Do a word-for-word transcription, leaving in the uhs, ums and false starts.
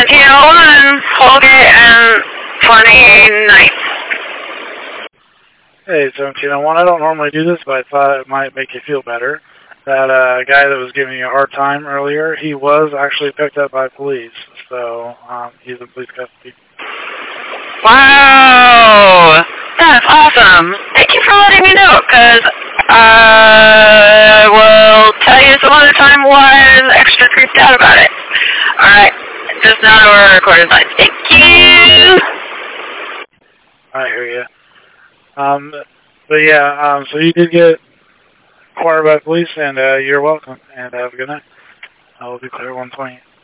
seventeen oh one, Holgate and twenty-ninth. Hey, seventeen oh one, I don't normally do this, but I thought it might make you feel better. That uh, guy that was giving you a hard time earlier, he was actually picked up by police, so um, he's in police custody. Wow! That's awesome! Thank you for letting me know, because I will tell you some other time why I was extra creeped out about it. Alright, just now we're recording line. Thank you! I hear you. Um, but yeah, um, so you did get acquired by police, and uh, you're welcome, and have a good night. I will be clear one twenty.